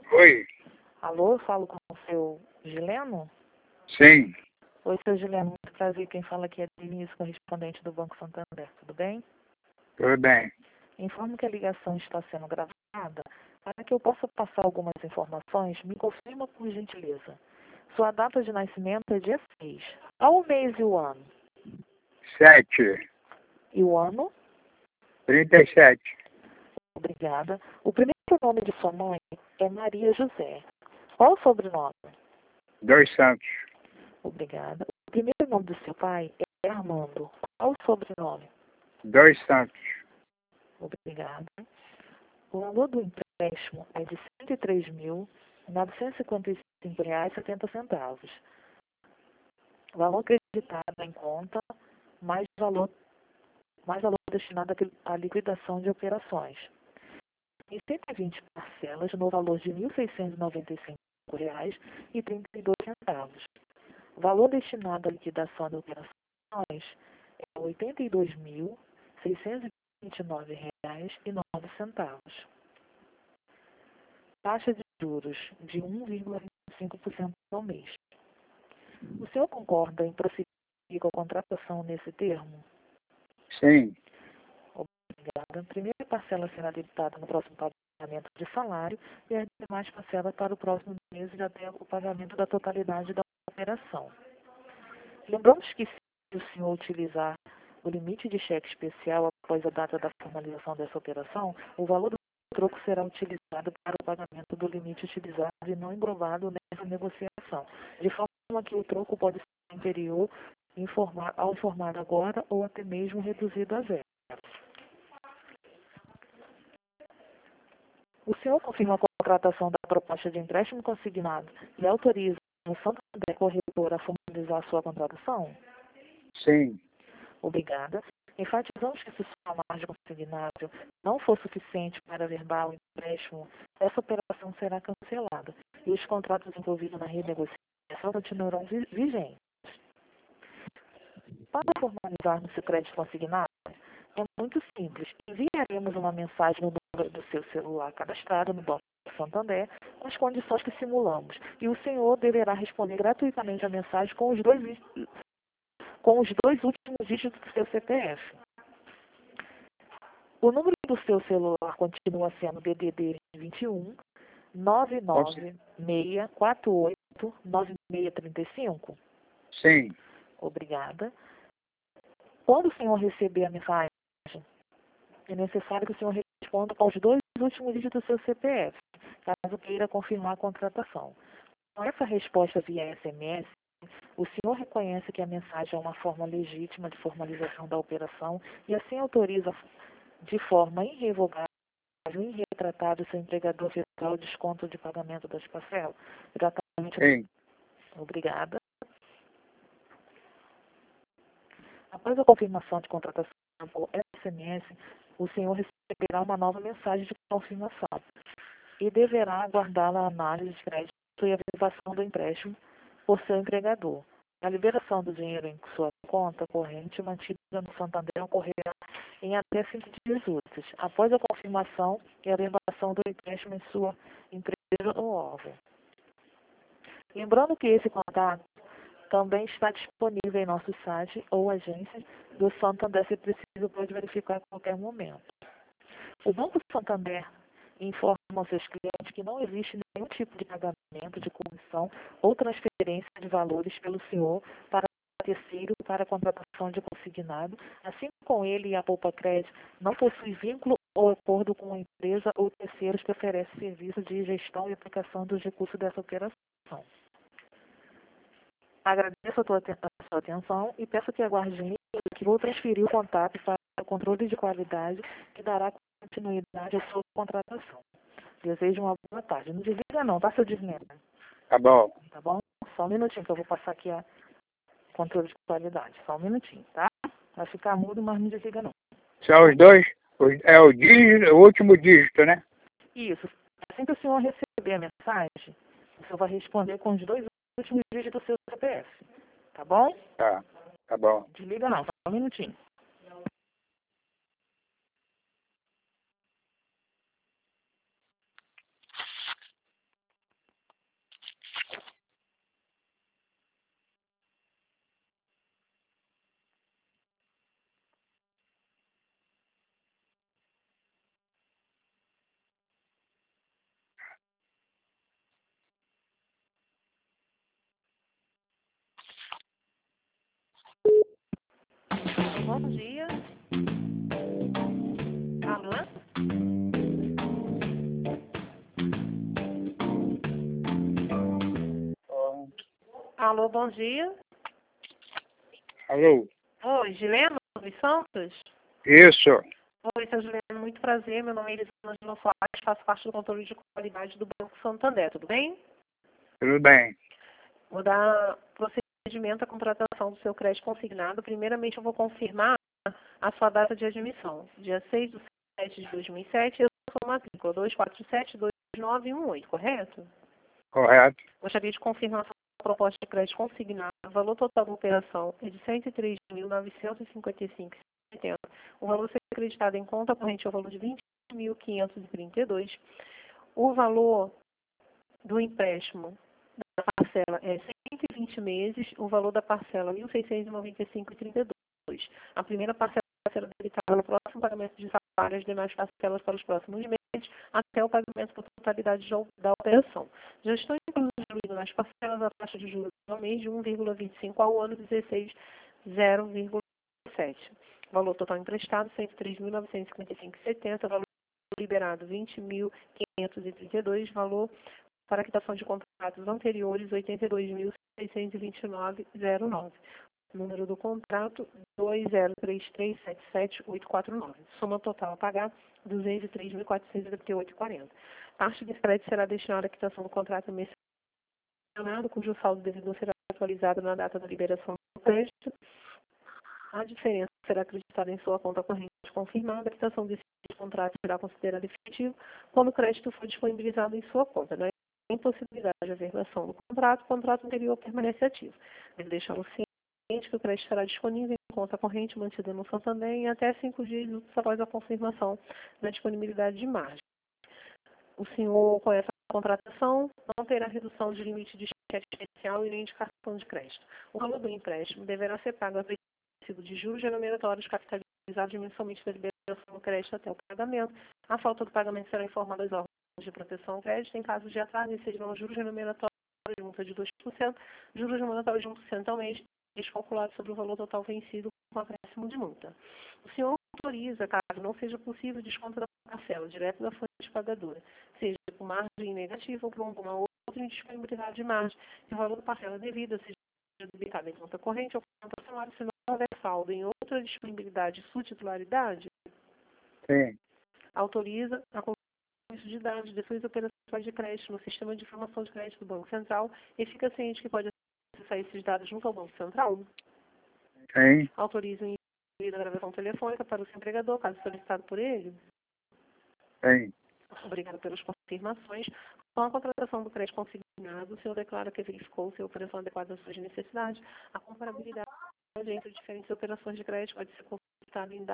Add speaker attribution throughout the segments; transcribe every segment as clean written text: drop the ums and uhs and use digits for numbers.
Speaker 1: Oi,
Speaker 2: Alô, eu falo com o seu Gileno?
Speaker 1: sim,
Speaker 2: Oi, seu Gileno, muito prazer. Quem fala aqui é Denise, correspondente do Banco Santander. Tudo bem?
Speaker 1: tudo bem.
Speaker 2: Informo que a ligação está sendo gravada. Para que eu possa passar algumas informações, me confirma por gentileza. Sua data de nascimento é dia 6. Qual o mês e o ano?
Speaker 1: 7,
Speaker 2: E o ano?
Speaker 1: 37,
Speaker 2: Obrigada. O primeiro nome de sua mãe é Maria José. Qual o sobrenome?
Speaker 1: 2 Santos,
Speaker 2: Obrigada. O primeiro nome do seu pai é Armando. Qual o sobrenome?
Speaker 1: 2 Santos,
Speaker 2: Obrigada. O valor do empréstimo é de R$ 103.955,70. Valor acreditado em conta, mais valor destinado à liquidação de operações. Em 120 parcelas, no valor de R$ 1.695,32. O valor destinado à liquidação de operações é R$ 82.629,09. Taxa de juros de 1,25% ao mês. O senhor concorda em prosseguir com a contratação nesse termo?
Speaker 1: sim,
Speaker 2: Obrigada. A primeira parcela será debitada no próximo pagamento de salário e as demais parcelas para o próximo mês e até o pagamento da totalidade da operação. Lembramos que se o senhor utilizar o limite de cheque especial após a data da formalização dessa operação, o valor do troco será utilizado para o pagamento do limite utilizado e não englobado nessa negociação, de forma que o troco pode ser inferior ao informado agora ou até mesmo reduzido a zero. O senhor confirma a contratação da proposta de empréstimo consignado e autoriza o Santander Corretora a formalizar a sua contratação?
Speaker 1: sim,
Speaker 2: Obrigada. Enfatizamos que se sua margem consignado não for suficiente para averbar o empréstimo, essa operação será cancelada e os contratos envolvidos na renegociação continuarão vigentes. Para formalizarmos o crédito consignado, é muito simples. Enviaremos uma mensagem no número do seu celular cadastrado no Banco Santander com as condições que simulamos e o senhor deverá responder gratuitamente a mensagem com os dois últimos dígitos do seu CPF. O número do seu celular continua sendo DDD 21 99648 9635.
Speaker 1: sim,
Speaker 2: Obrigada. Quando o senhor receber a mensagem, é necessário que o senhor responda com os dois últimos dígitos do seu CPF, caso queira confirmar a contratação. Com essa resposta via SMS, o senhor reconhece que a mensagem é uma forma legítima de formalização da operação e assim autoriza de forma irrevogável e irretratável seu empregador efetuar o desconto de pagamento das parcelas. Exatamente.
Speaker 1: sim,
Speaker 2: Obrigada. Após a confirmação de contratação por SMS, o senhor receberá uma nova mensagem de confirmação e deverá aguardar a análise de crédito e a averbação do empréstimo por seu empregador. A liberação do dinheiro em sua conta corrente mantida no Santander ocorrerá em até 5 dias úteis, após a confirmação e a averbação do empréstimo em sua empresa ou órgão. Lembrando que esse contato também está disponível em nosso site ou agência do Santander, se preciso, pode verificar a qualquer momento. O Banco Santander informa aos seus clientes que não existe nenhum tipo de pagamento de comissão ou transferência de valores pelo senhor para terceiro para a contratação de consignado, assim como ele e a Poupa Crédito não possuem vínculo ou acordo com a empresa ou terceiros que oferecem serviço de gestão e aplicação dos recursos dessa operação. Agradeço a sua atenção e peço que aguarde em linha que vou transferir o contato para o controle de qualidade que dará continuidade à sua contratação. Desejo uma boa tarde. Não desliga não, tá, seu Disney?
Speaker 1: tá bom.
Speaker 2: Tá bom? Só um minutinho que eu vou passar aqui a controle de qualidade. Só um minutinho, tá? Vai ficar mudo, mas não desliga não.
Speaker 1: São os dois, é o dígito, o último dígito, né?
Speaker 2: Isso. Assim que o senhor receber a mensagem, o senhor vai responder com os dois últimos dígitos do seu CPF. Tá bom?
Speaker 1: Tá bom.
Speaker 2: Desliga não, só um minutinho. bom dia. Alô? Alô, bom dia.
Speaker 1: Alô?
Speaker 2: Oi, Gileno dos Santos?
Speaker 1: Isso.
Speaker 2: Oi, seu Gileno, muito prazer. Meu nome é Elisângela Soares, faço parte do controle de qualidade do Banco Santander, tudo bem?
Speaker 1: Tudo bem.
Speaker 2: Vou dar procedimento à contratação do seu crédito consignado. Primeiramente, eu vou confirmar a sua data de admissão. Dia 6/7/2007, eu sou matrícula 2472918, correto?
Speaker 1: Correto.
Speaker 2: Gostaria de confirmar a sua proposta de crédito consignado. O valor total da operação é de R$ 103.955,70. O valor a ser acreditado em conta corrente é o valor de R$ 20.532. O valor do empréstimo da parcela é 120 meses. O valor da parcela R$ 1.695,32. A primeira parcela será debitada no próximo pagamento de salário, as demais parcelas para os próximos meses, até o pagamento da totalidade da operação. Já estão incluídas nas parcelas a taxa de juros ao mês de 1,25 ao ano 16, 0,7. Valor total emprestado, R$ 103.955,70. Valor liberado, R$ 20.532. Valor para quitação de contratos anteriores, R$ 82.629,09. Número do contrato, 2033777849. Soma total a pagar, R$ 203.438,40. Parte desse crédito será destinada à quitação do contrato mencionado, cujo saldo devido será atualizado na data da liberação do crédito. A diferença será acreditada em sua conta corrente confirmada. A quitação desse contrato será considerada efetiva quando o crédito for disponibilizado em sua conta. Não é impossibilidade de averbação do contrato, o contrato anterior permanece ativo. Ele deixa ciente que o crédito estará disponível em conta corrente mantida no Santander em até 5 dias úteis após a confirmação da disponibilidade de margem. O senhor, com essa contratação, não terá redução de limite de cheque especial e nem de cartão de crédito. O valor do empréstimo deverá ser pago a princípio de juros remuneratórios capitalizados mensalmente da liberação do crédito até o pagamento. A falta do pagamento será informada às órgãos de proteção ao crédito. Em caso de atraso, serão juros remuneratórios de multa de 2%, juros remuneratórios de 1% ao mês, calculado sobre o valor total vencido com acréscimo de multa. O senhor autoriza, caso não seja possível, desconto da parcela direto da fonte pagadora, seja por margem negativa ou por alguma outra indisponibilidade de margem, e o valor da parcela devida seja debitado em conta corrente ou conta salário, se não houver saldo em outra disponibilidade de sua titularidade.
Speaker 1: Sim.
Speaker 2: Autoriza a consumo de dados de suas operações de crédito no sistema de informação de crédito do Banco Central e fica ciente que pode acessar esses dados junto ao Banco Central.
Speaker 1: Sim.
Speaker 2: Autoriza o envio da gravação telefônica para o seu empregador, caso solicitado por ele.
Speaker 1: Sim.
Speaker 2: Obrigada pelas confirmações. Com a contratação do crédito consignado, o senhor declara que verificou se a operação adequada às suas necessidades. A comparabilidade entre diferentes operações de crédito pode ser consultada em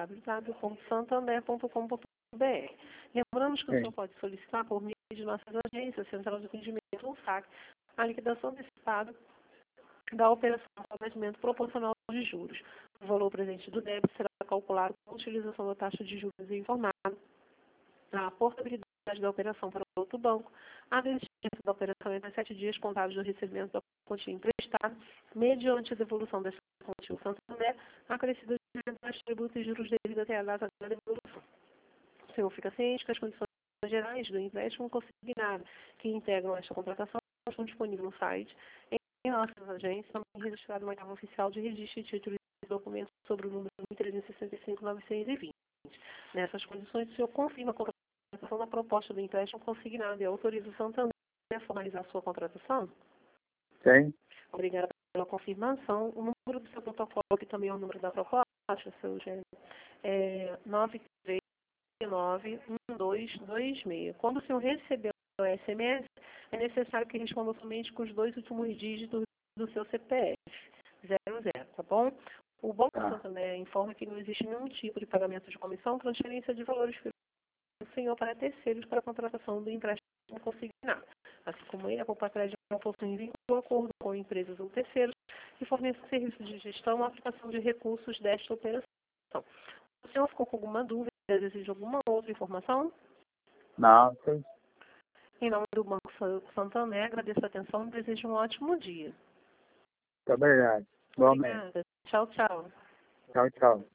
Speaker 2: www.santander.com.br. Lembramos que o senhor pode solicitar por meio de nossas agências, Central de Atendimento ou SAC, a liquidação antecipada da operação de pagamento proporcional de juros. O valor presente do débito será calculado com a utilização da taxa de juros informada, a portabilidade da operação para outro banco, a desistência da operação entre 7 dias contados do recebimento da quantia emprestada, mediante a devolução dessa quantia ao Santander, acrescida de tributos e juros devidos até a data da devolução. O senhor fica ciente que as condições gerais do empréstimo consignado que integram esta contratação estão disponíveis no site. Em nossas agências, também registrado uma etapa oficial de registro de títulos e documentos sobre o número 365.920. Nessas condições, o senhor confirma a contratação da proposta do empréstimo consignado e autoriza o Santander a formalizar a sua contratação?
Speaker 1: Sim.
Speaker 2: Obrigada pela confirmação. O número do seu protocolo, que também é o número da proposta, seu Gênero, é 9391226. Quando o senhor receber o SMS, é necessário que responda somente com os 2 últimos dígitos do seu CPF, 00, tá bom? O Banco Santander informa que não existe nenhum tipo de pagamento de comissão, transferência de valores do senhor para terceiros para a contratação do empréstimo consignado. Assim como ele, a Poupa Crédito não possui vínculo ou acordo com empresas ou terceiros que forneçam serviços de gestão ou aplicação de recursos desta operação. O senhor ficou com alguma dúvida, deseja alguma outra informação?
Speaker 1: Não, sim.
Speaker 2: Em nome do Banco Santander, agradeço a atenção e desejo um ótimo dia.
Speaker 1: Muito obrigado. Igualmente.
Speaker 2: Obrigada. Tchau, tchau.
Speaker 1: Tchau, tchau.